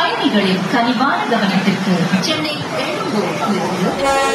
பயணிகளின் கனிவான கவனத்திற்கு சென்னை எழும்பூரிலிருந்து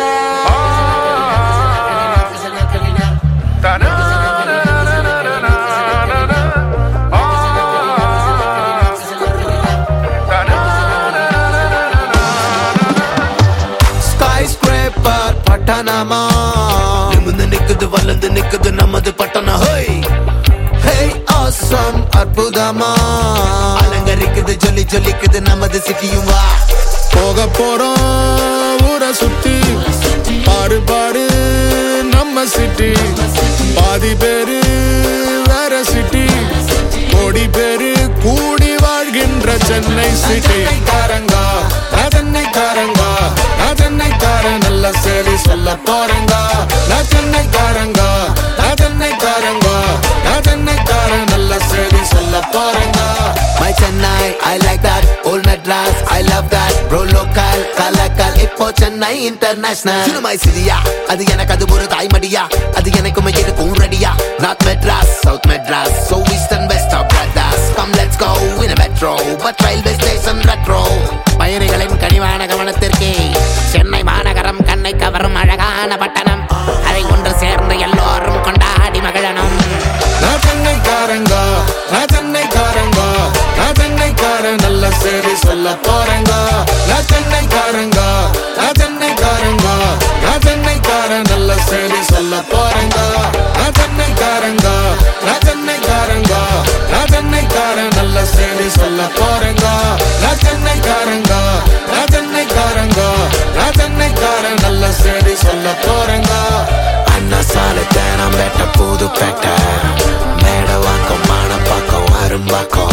பட்டணமா நிமிர்ந்து நிக்குது வளர்ந்து நிக்குது நமது பட்டணம். ஹேய் ஆசம் அற்புதமா அலங்கரிக்குது ஜொலி ஜொலிக்குது நமது சிட்டியும். வா போக போறோம் ஊரை சுத்தி பாரு பாரு நம்ம சிட்டி. பாதி பேரு வேற சிட்டி கோடி பேரு கூடி வாழ்கின்ற சென்னை சிட்டி. காரங்கா நான் சென்னைக்காரங்கா நான் சென்னைக்காரன் நல்ல சேவை சொல்ல போறேங்கா. நான் சென்னைக்காரங்கா நான் சென்னைக்காரங்கா நான் சென்னைக்காரன் நல்ல சேவை சொல்ல போறேங்கா. My Chennai, I like that. Old Madras, I love that. Bro local, kalakal, இப்போ Chennai international. சினிமை சிரியா அது எனக்கு அது ஒரு தாய்மடியா. அது எனக்குமே இருக்கும் ரெடியா. North Madras, South Madras, so east and west are brothers. Come let's go in a metro, but railway station retro. பயணிகளின் கனிவான கவனத்திற்கு சென்னை மாநகரம் கண்ணை கவரும் அழகான பட்டணம். அதை ஒன்று சேர்ந்து எல்லோரும் கொண்டாடி மகிழணும். நான் சென்னைக்காரங்கா நான் சென்னைக்காரங்கா நான் சென்னைக்காரன் நல்ல சேவை சொல்ல போறேங்கா. நான் சென்னைக்காரங்கா நான் சென்னைக்காரங்கா நான் சென்னைக்காரன் நல்ல சேவை சொல்ல போறேங்கா. நான் சென்னைக்காரங்கா நான் சென்னைக்காரங்கா நான் சென்னைக்காரன் நல்ல சேவை சொல்ல போறேங்கா. நான் சென்னைக்காரங்கா நான் சென்னைக்காரங்கா நான் சென்னைக்காரன் நல்ல சேவை சொல்ல போறேங்கா. அண்ணா சாலை தேனம் வெட்ட புது பேட்டை மேடவாக்கம் மானப்பாக்கம் அரும்பாக்கம்